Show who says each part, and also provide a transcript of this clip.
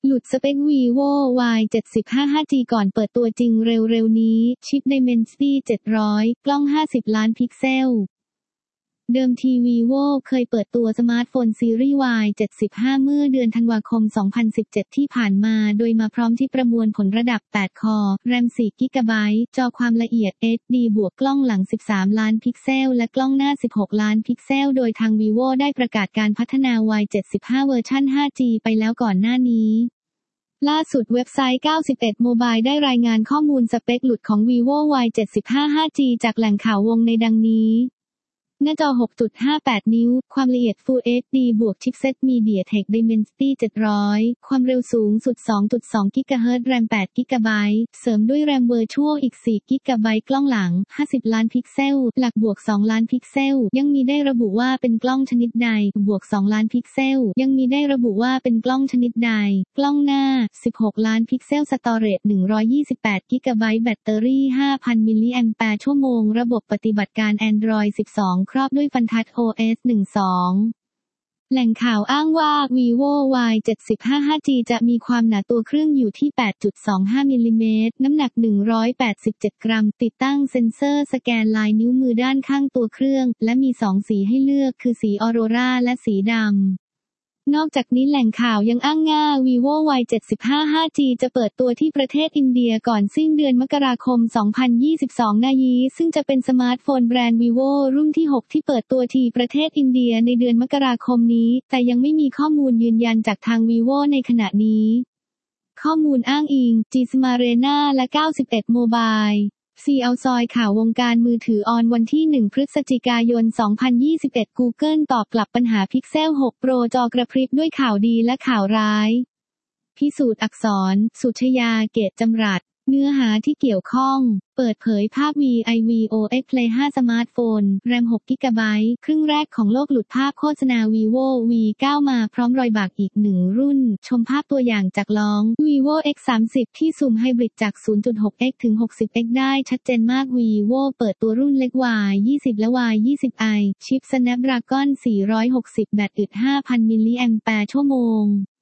Speaker 1: หลุดสเปค Vivo Y70 5G ก่อนเปิดตัวจริงเร็วๆนี้ชิป Dimensity 700 กล้อง 50 ล้านพิกเซลเดิมที Vivo เคยเปิดตัวสมาร์ทโฟนซีรีส์ Y75 เมื่อเดือนธันวาคม 2017 ที่ผ่านมาโดยมาพร้อมที่ประมวลผลระดับ 8 คอร์ แรม 4 กิกะไบต์ จอความละเอียด HD บวกกล้องหลัง 13 ล้านพิกเซลและกล้องหน้า 16 ล้านพิกเซลโดยทาง Vivo ได้ประกาศการพัฒนา Y75 เวอร์ชัน 5G ไปแล้วก่อนหน้านี้ล่าสุดเว็บไซต์ 91 Mobile ได้รายงานข้อมูลสเปคหลุดของ Vivo Y75 5G จากแหล่งข่าววงในดังนี้หน้าจอ 6.58 นิ้ว ความละเอียด Full HD บวกชิปเซ็ต MediaTek Dimensity 700 ความเร็วสูงสุด 2.2 GHz แรม 8 GB เสริมด้วยแรม Virtual อีก 4 GB กล้องหลัง 50 ล้านพิกเซล หลักบวก 2 ล้านพิกเซล ยังมีได้ระบุว่าเป็นกล้องชนิดใด บวก 2 ล้านพิกเซล ยังมีได้ระบุว่าเป็นกล้องชนิดใด กล้องหน้า 16 ล้านพิกเซล Storage 128 GB แบตเตอรี่ 5,000 มิลลิแอมแปร์ชั่วโมงระบบปฏิบัติการ Android 12ครอบด้วยฟันทัช OS 12 แหล่งข่าวอ้างว่า Vivo Y75 5G จะมีความหนาตัวเครื่องอยู่ที่ 8.25 มิลลิเมตร น้ำหนัก 187 กรัม ติดตั้งเซ็นเซอร์สแกนลายนิ้วมือด้านข้างตัวเครื่อง และมี 2 สีให้เลือกคือสีออโรราและสีดำนอกจากนี้แหล่งข่าวยังอ้างว่า Vivo Y75 5G จะเปิดตัวที่ประเทศอินเดียก่อนสิ้นเดือนมกราคม 2022 นี้ซึ่งจะเป็นสมาร์ทโฟนแบรนด์ Vivo รุ่นที่ 6 ที่เปิดตัวที่ประเทศอินเดียในเดือนมกราคมนี้แต่ยังไม่มีข้อมูลยืนยันจากทาง Vivo ในขณะนี้ข้อมูลอ้างอิง Gsmarena และ 91 Mobileเอาซอยข่าววงการมือถือออนวันที่ 1 พฤศจิกายน 2021 Google ตอบกลับปัญหา Pixel 6 Pro จอกระพริบด้วยข่าวดีและข่าวร้ายพิสูจน์อักษร สุชยา เกตจำรัดเนื้อหาที่เกี่ยวข้องเปิดเผยภาพ VIVOX Play 5 สมาร์ทโฟน แรม 6 กิกะไบต์ ครึ่งแรกของโลกหลุดภาพโฆษณา Vivo V9 มาพร้อมรอยบากอีก1รุ่น ชมภาพตัวอย่างจากลอง Vivo X30 ที่ซูมไฮบริดจาก 0.6x ถึง 60x ได้ชัดเจนมาก Vivo เปิดตัวรุ่นเล็ก Y20 และ Y20i ชิป Snapdragon 460 แบตอึด 5,000 มิลลิแอมแปร์ชั่วโมง